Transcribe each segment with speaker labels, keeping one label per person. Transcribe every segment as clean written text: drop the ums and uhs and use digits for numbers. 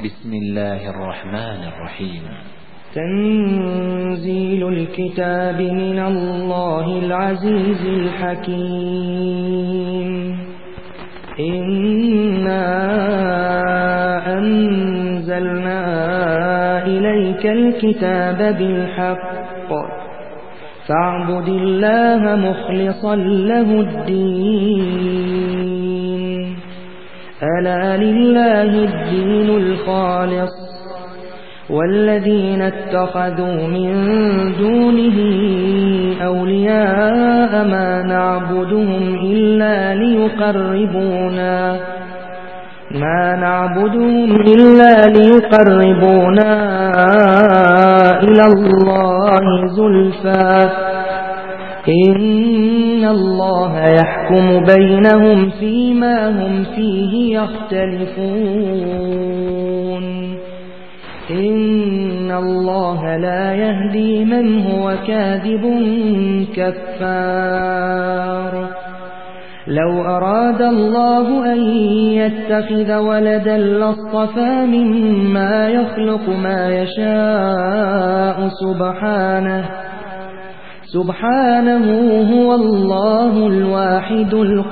Speaker 1: بسم الله الرحمن الرحيم.
Speaker 2: تنزيل الكتاب من الله العزيز الحكيم. إنا أنزلنا إليك الكتاب بالحق فاعبد الله مخلصا له الدين. ألا لله الدين الخالص والذين اتخذوا من دونه أولياء ما نعبدهم إلا ليقربونا إلى الله زلفى إن الله يحكم بينهم فيما هم فيه يختلفون. إن الله لا يهدي من هو كاذب كفار. لو أراد الله أن يتخذ ولدا لاصطفى مما يخلق ما يشاء سبحانه هو الله الواحد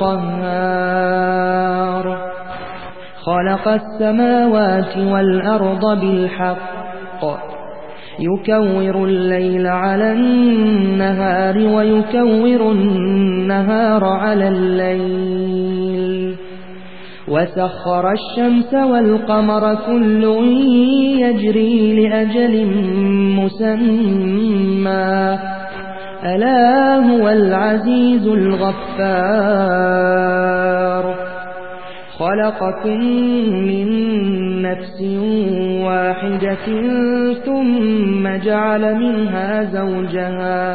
Speaker 2: القهار. خلق السماوات والأرض بالحق يكور الليل على النهار ويكور النهار على الليل وسخر الشمس والقمر كل يجري لأجل مسمى ألا هو العزيز الغفار. خلقكم من نفس واحدة ثم جعل منها زوجها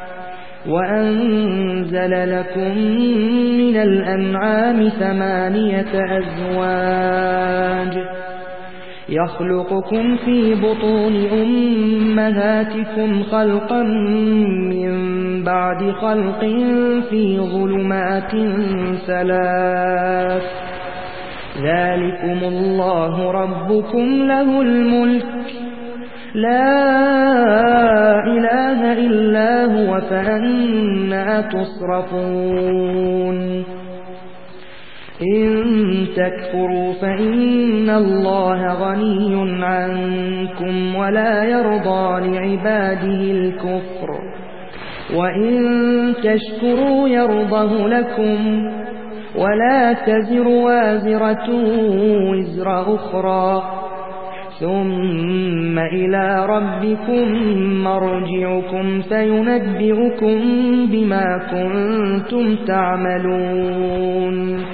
Speaker 2: وأنزل لكم من الأنعام 8 أزواج يخلقكم في بطون أمهاتكم خلقا من بعد خلق في ظلمات 3. ذلكم الله ربكم له الملك لا إله إلا هو فأنى تصرفون. إن تكفروا فإن الله غني عنكم ولا يرضى لعباده الكفر وإن تشكروا يرضه لكم ولا تزر وازرة وزر أخرى ثم إلى ربكم مرجعكم فينبئكم بما كنتم تعملون.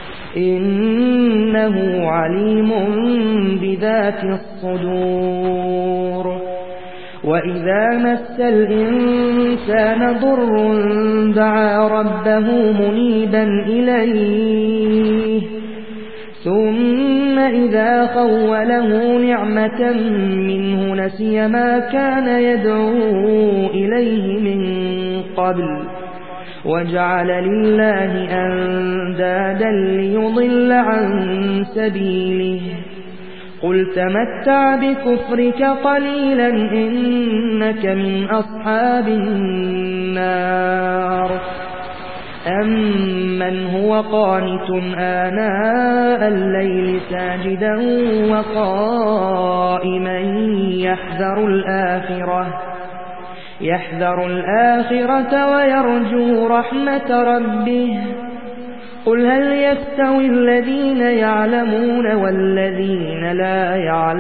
Speaker 2: إنه عليم بذات الصدور. وإذا مس الإنسان ضر دعا ربه منيبا إليه ثم إذا خوله نعمة منه نسي ما كان يدعو إليه من قبل وجعل لله أندادا ليضل عن سبيله. قل تمتع بكفرك قليلا إنك من أصحاب النار. أمن هو قانت آناء الليل ساجدا وقائما يحذر الآخرة ويرجو رحمة ربه. قل هل يستوي الذين يعلمون والذين لا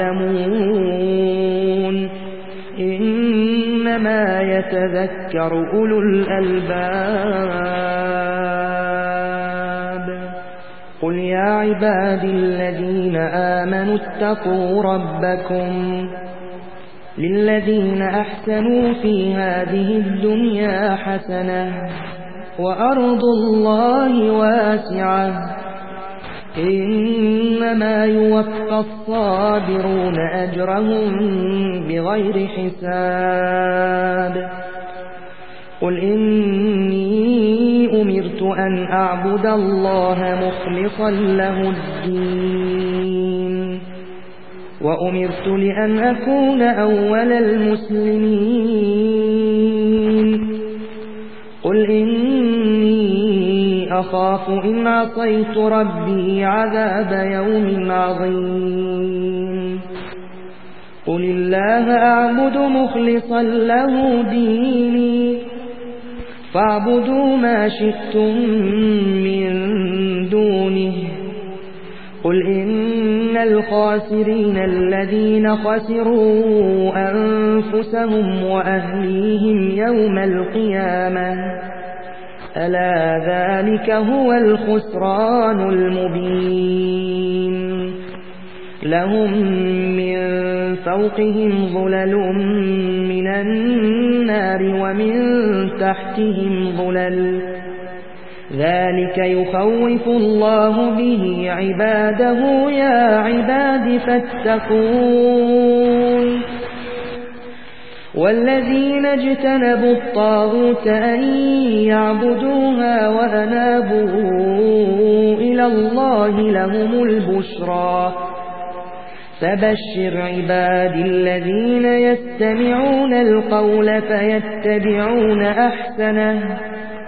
Speaker 2: يعلمون إنما يتذكر أولو الألباب. قل يا عبادي الذين آمنوا اتقوا ربكم للذين أحسنوا في هذه الدنيا حسنة وأرض الله واسعة إنما يوفى الصابرون أجرهم بغير حساب. قل إني أمرت أن أعبد الله مخلصا له الدين وأمرت لأن أكون أول المسلمين قل إني أخاف إن عصيت ربي عذاب يوم عظيم قل الله أعبد مخلصا له ديني فاعبدوا ما شئتم من دونه قل إن الخاسرين الذين خسروا أنفسهم وأهليهم يوم القيامة ألا ذلك هو الخسران المبين لهم من فوقهم ظلل من النار ومن تحتهم ظلل ذلك يخوف الله به عباده يا عباد فاتقون والذين اجتنبوا الطاغوت أن يعبدوها وأنابوا إلى الله لهم البشرى فبشر عبادي الذين يستمعون القول فيتبعون أحسنه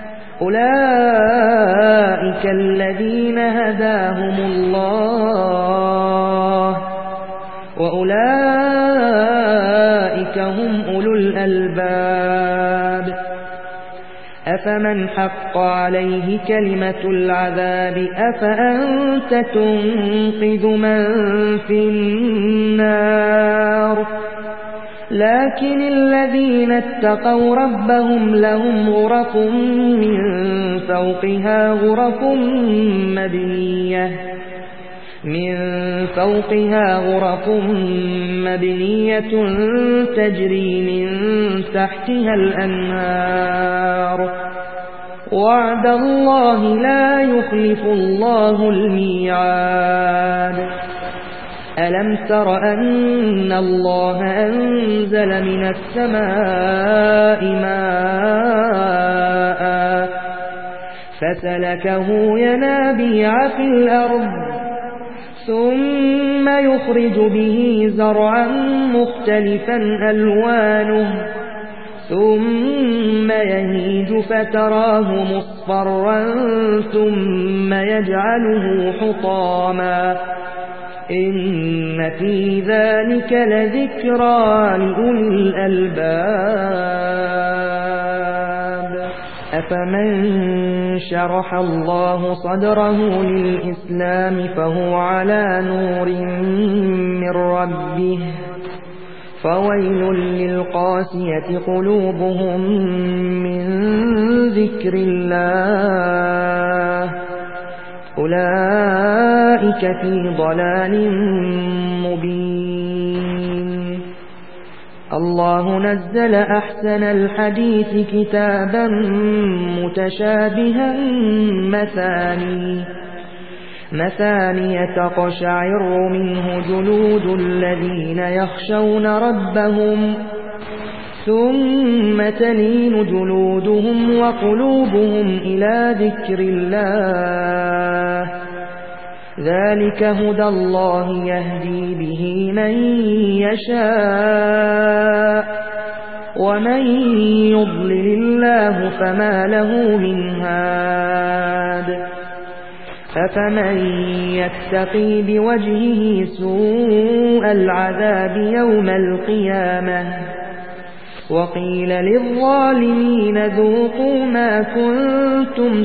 Speaker 2: أولئك الذين هداهم الله وأولئك هم أولو الألباب أفمن حق عليه كلمة العذاب أفأنت تنقذ من في النار لكن الذين اتقوا ربهم لهم غرف من فوقها غرف مبنية تجري من تحتها الأنهار وعد الله لا يخلف الله الميعاد ألم تر أن الله أنزل من السماء ماء فسلكه ينابيع في الأرض ثم يخرج به زرعا مختلفا ألوانه ثم يهيج فتراه مصفرا ثم يجعله حطاما إن في ذلك لذكرى لأولي الألباب أفمن شرح الله صدره للإسلام فهو على نور من ربه فويل للقاسية قلوبهم من ذكر الله أولئك في ضلال مبين الله نزل أحسن الحديث كتابا متشابها مثانية تقشعر منه جلود الذين يخشون ربهم ثم تلين جلودهم وقلوبهم إلى ذكر الله ذلك هدى الله يهدي به من يشاء ومن يضلل الله فما له من هاد أفمن يتقي بوجهه سوء العذاب يوم القيامة وقيل للظالمين ذوقوا ما كنتم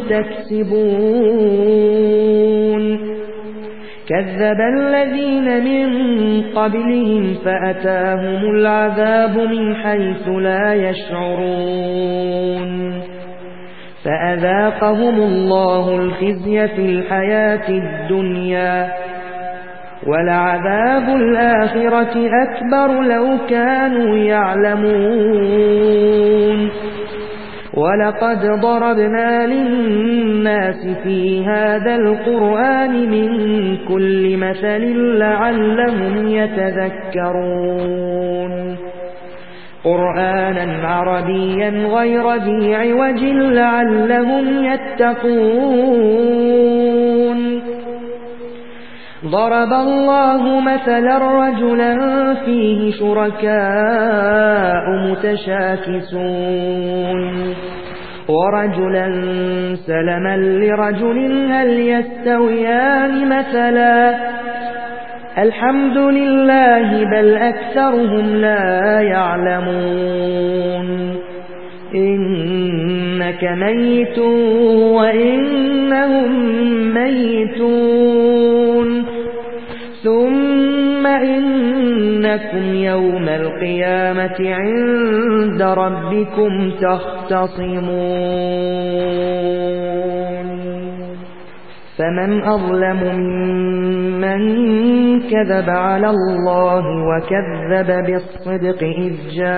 Speaker 2: تكسبون كذب الذين من قبلهم فأتاهم العذاب من حيث لا يشعرون فأذاقهم الله الخزي في الحياة الدنيا ولعذاب الآخرة أكبر لو كانوا يعلمون ولقد ضربنا للناس في هذا القرآن من كل مثل لعلهم يتذكرون قرآنا عربيا غير ذي عوج لعلهم يتقون ضرب الله مثلا رجلا فيه شركاء متشاكسون ورجلا سلما لرجل هل يستويان مثلا الحمد لله بل أكثرهم لا يعلمون إنك ميت وإنهم ميتون ثم إنكم يوم القيامة عند ربكم تختصمون فمن أظلم ممن كذب على الله وكذب بالصدق إذ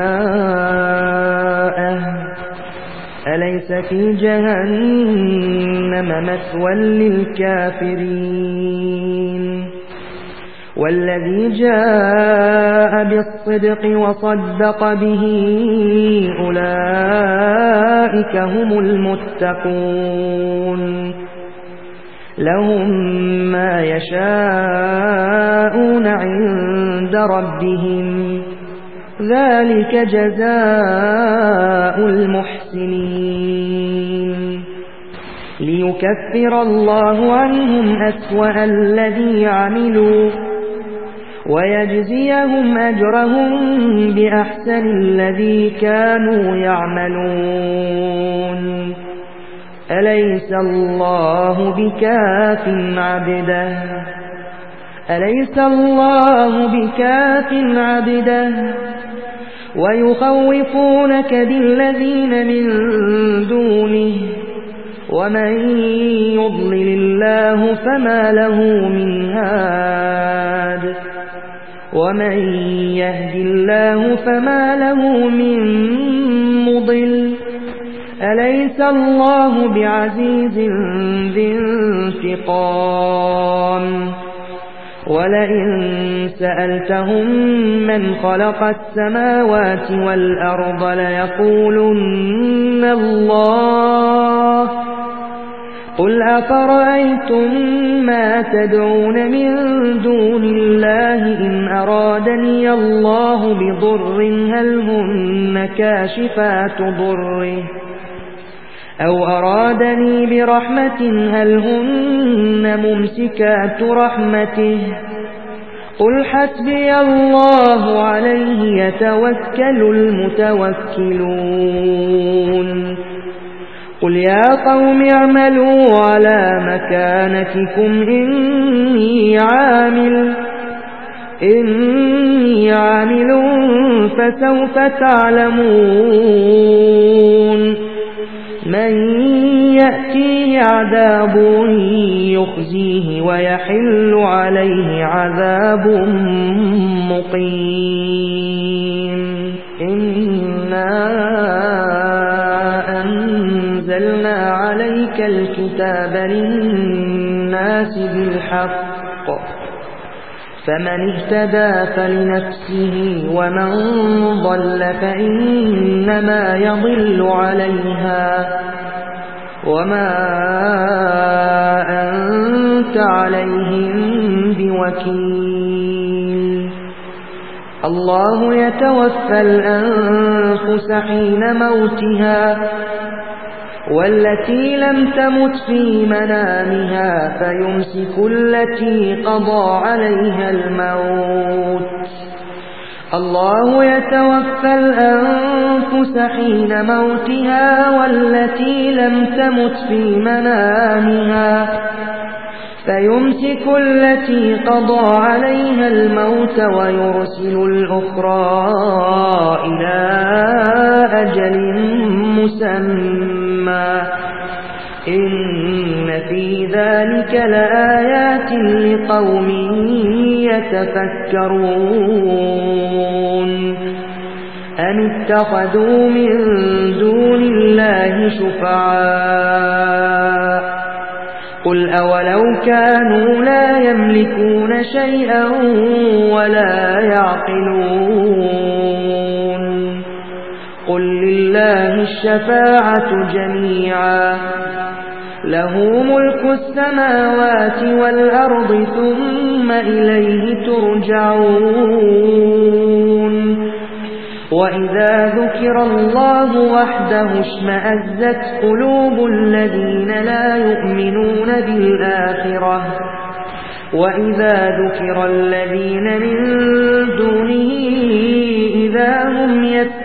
Speaker 2: جاءه أليس في جهنم مثوى للكافرين والذي جاء بالصدق وصدق به أولئك هم المتقون لهم ما يشاءون عند ربهم ذلك جزاء المحسنين ليكفر الله عنهم أسوأ الذي عملوا ويجزيهم أجرهم بأحسن الذي كانوا يعملون أليس الله بكاف عبده ويخوفونك بالذين من دونه ومن يضلل الله فما له من هاد ومن يهد الله فما له من مضل أليس الله بعزيز ذي انتقام ولئن سألتهم من خلق السماوات والأرض ليقولن الله قل أفرأيتم ما تدعون من دون الله إن أرادني الله بضر هل هن كاشفات ضره أو أرادني برحمة هل هن ممسكات رحمته قل حسبي الله عليه يتوكل المتوكلون قل يا قوم اعملوا على مكانتكم إني عامل فسوف تعلمون من يأتيه عذاب يخزيه ويحل عليه عذاب مقيم إنا أنزلنا عليك الكتاب للناس بالحق فمن اهتدى فلنفسه ومن ضل فإنما يضل عليها وما أنت عليهم بوكيل الله يتوفى الأنفس حين موتها والتي لم تمت في منامها فيمسك التي قضى عليها الموت الله يتوفى الأنفس حين موتها والتي لم تمت في منامها فيمسك التي قضى عليها الموت ويرسل الأخرى إلى أجل مسمى إن في ذلك لآيات لقوم يتفكرون أم اتخذوا من دون الله شفعاء قل أولو كانوا لا يملكون شيئا ولا يعقلون قل لله الشفاعة جميعا له ملك السماوات والأرض ثم ثم إليه ترجعون وإذا ذكر الله وحده اشمأزت قلوب الذين لا يؤمنون بالآخرة وإذا ذكر الذين من دونه إذا هم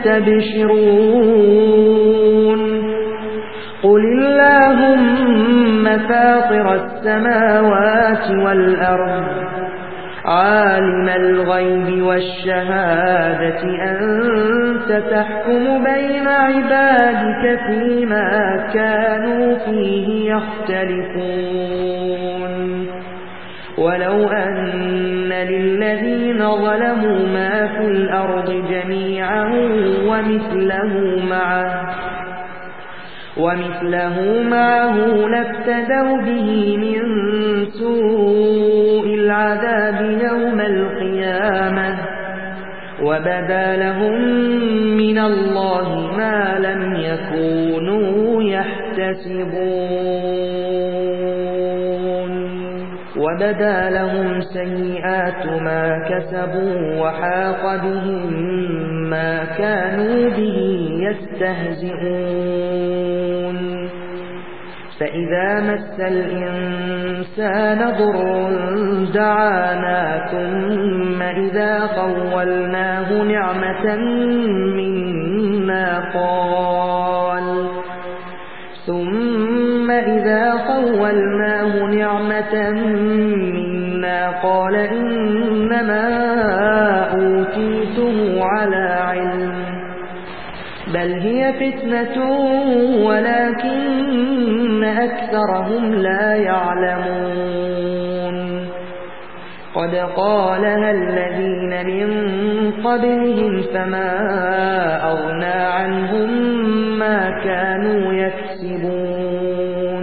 Speaker 2: يستبشرون قل اللهم فاطر السماوات والأرض عالم الغيب والشهادة أنت تحكم بين عبادك فيما كانوا فيه يختلفون ولو أن للذين ظلموا ما في الأرض جميعا ومثله معه لافتدوا به من سوء العذاب يوم القيامة وبدا لهم من الله ما لم يكونوا يحتسبون وبدا لهم سيئات ما كسبوا وحاق بهم ما كانوا به يستهزئون فإذا مس الإنسان ضر دعانا ثم إذا خولناه نعمة منا قال إنما أوتيته على علم بل هي فتنة ولكن أكثرهم لا يعلمون قد قالها الذين من قبلهم فما أغنى عنهم ما كانوا يكسبون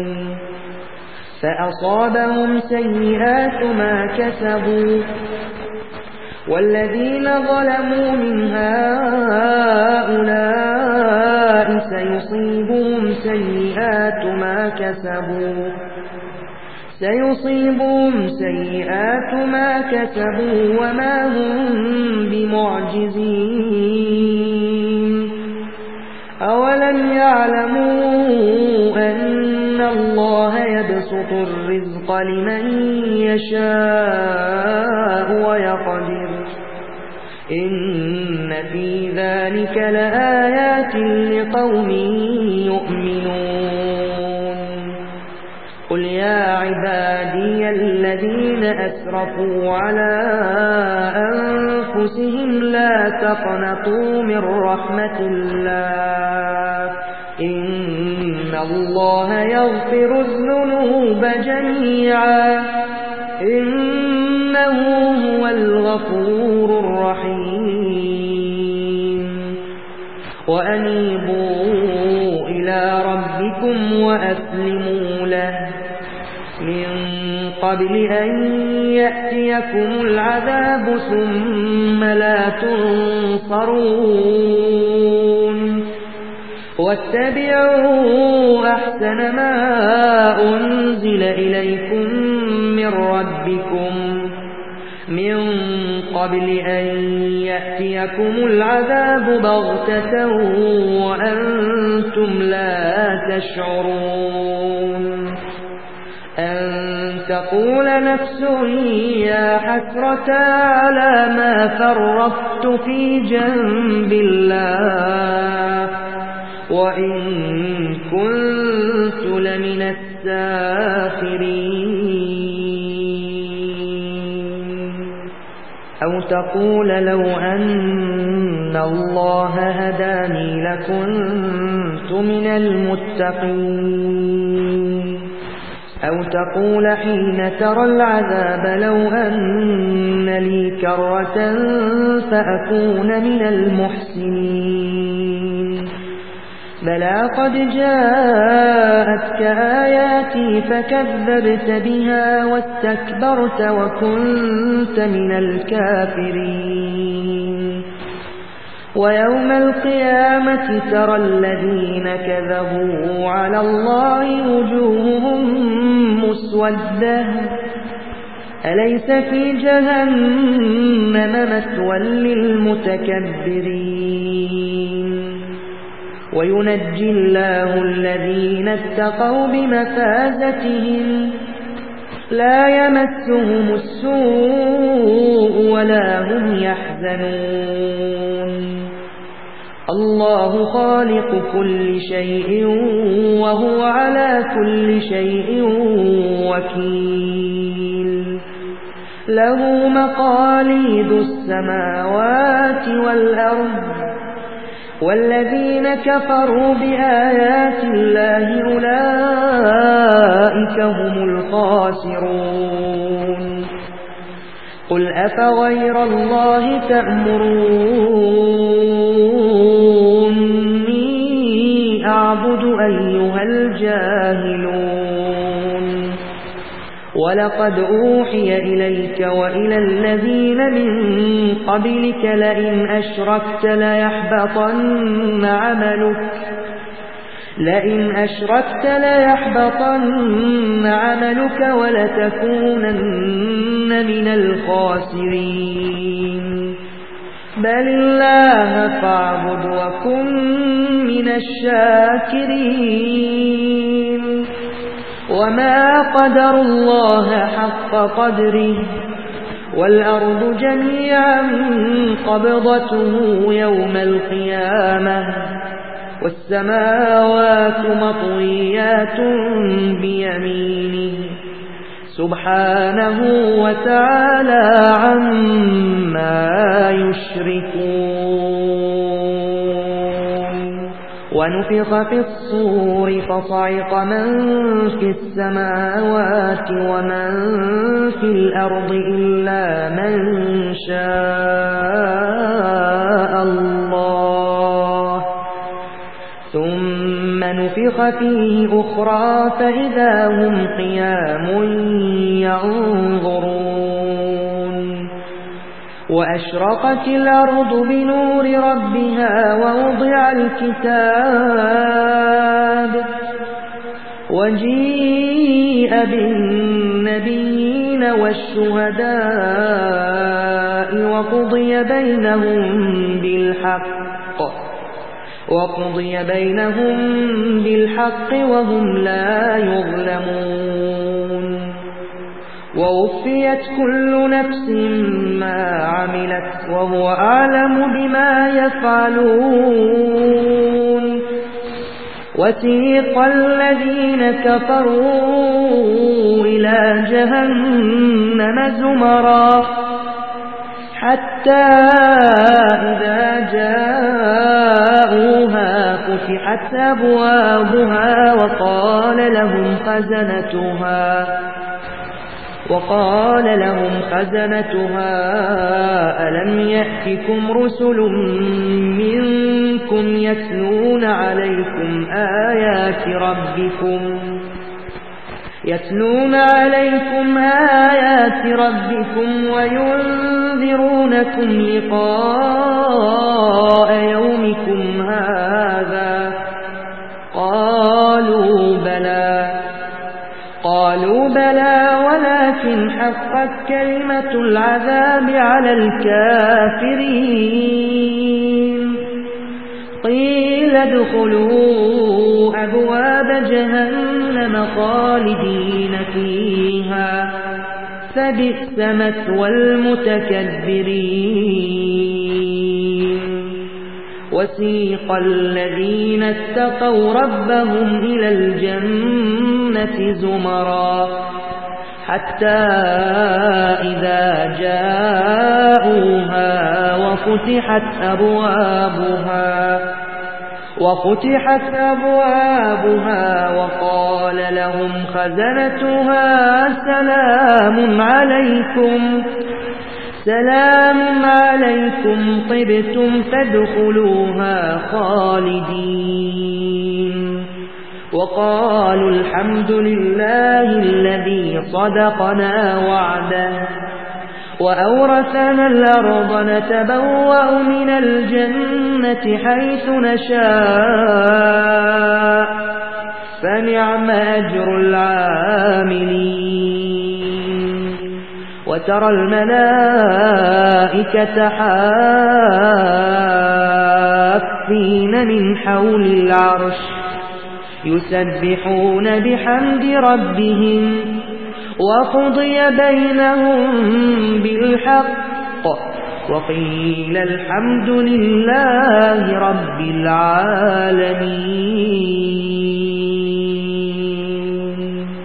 Speaker 2: فأصابهم سيئات ما كسبوا والذين ظلموا من هؤلاء سيصيبهم سيئات ما كسبوا وما هم بمعجزين أولم يعلموا أن الله يبسط الرزق لمن يشاء ويقدر إن في ذلك لآيات لقوم يؤمنون قل يا عبادي الذين أسرفوا على أنفسهم لا تقنطوا من رحمة الله إن الله يغفر الذنوب جميعا إنه هو الغفور الرحيم وأنيبوا إلى ربكم وأسلموا له من قبل أن يأتيكم العذاب ثم لا تنصرون واتبعوا أحسن ما أنزل إليكم من ربكم من قبل أن يأتيكم العذاب بغتة وأنتم لا تشعرون أن تقول نفس يا حسرة على ما فرطت في جنب الله وإن كنت لمن الساخرين أو تقول لو أن الله هداني لكنت من المتقين أو تقول حين ترى العذاب لو أن لي كرة فأكون من المحسنين بلى قد جاءتك آياتي فكذبت بها واستكبرت وكنت من الكافرين ويوم القيامة ترى الذين كذبوا على الله وجوههم مسودة أليس في جهنم مثوى للمتكبرين وينجي الله الذين اتقوا بمفازتهم لا يمسهم السوء ولا هم يحزنون الله خالق كل شيء وهو على كل شيء وكيل له مقاليد السماوات والأرض والذين كفروا بآيات الله أولئك هم الخاسرون قل أفغير الله تأمروني أعبد أيها الجاهلون ولقد أوحي إليك وإلى الذين من قبلك لئن أشركت ليحبطن عملك ولتكونن من الخاسرين بل الله فاعبد وكن من الشاكرين وما قدروا الله حق قدره والأرض جميعا قبضته يوم القيامة والسماوات مطويات بيمينه سبحانه وتعالى عما يشركون ونفخ في الصور فصعق من في السماوات ومن في الأرض إلا من شاء الله ثم نفخ فيه أخرى فإذا هم قيام ينظرون وأشرقت الأرض بنور ربها ووضع الكتاب وجيء بالنبيين والشهداء وقضي بينهم بالحق وهم لا يظلمون ووفيت كل نفس ما عملت وهو أعلم بما يفعلون وسيق الذين كفروا إلى جهنم زمرا حتى إذا جاءوها فتحت أبوابها وقال لهم خزنتها ألم يأتكم رسل منكم يتلون عليكم آيات ربكم وينذرونكم لقاء يومكم هذا قالوا بلى ولكن حقت كلمة العذاب على الكافرين قيل ادخلوا أبواب جهنم خالدين فيها فبئس مثوى المتكبرين وسيق الذين اتقوا ربهم إلى الجنة زمرا حتى إذا جاءوها وفتحت أبوابها وقال لهم خزنتها سلام عليكم طبتم فادخلوها خالدين وقالوا الحمد لله الذي صدقنا وعده وأورثنا الأرض نتبوأ من الجنة حيث نشاء فنعم أجر العاملين وترى الملائكة حافين من حول العرش يسبحون بحمد ربهم وقضي بينهم بالحق وقيل الحمد لله رب العالمين.